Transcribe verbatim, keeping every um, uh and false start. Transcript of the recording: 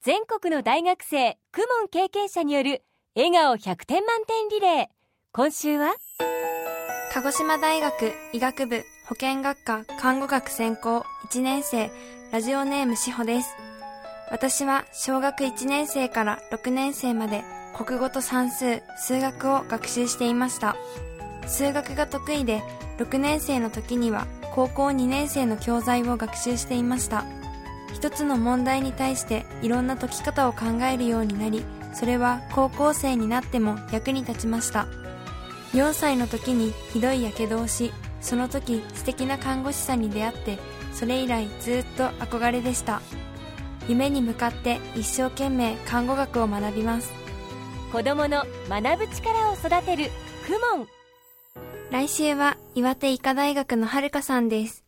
全国の大学生公文経験者による笑顔ひゃくてん満点リレー。今週は鹿児島大学医学部保健学科看護学専攻いちねん生、ラジオネームしほです。私は小学いちねん生からろくねん生まで国語と算数、数学を学習していました。数学が得意でろくねん生の時には高校にねん生の教材を学習していました。一つの問題に対していろんな解き方を考えるようになり、それは高校生になっても役に立ちました。よんさいの時にひどいやけどをし、その時素敵な看護師さんに出会って、それ以来ずっと憧れでした。夢に向かって一生懸命看護学を学びます。 子どもの学ぶ力を育てる公文。 来週は岩手医科大学のはるかさんです。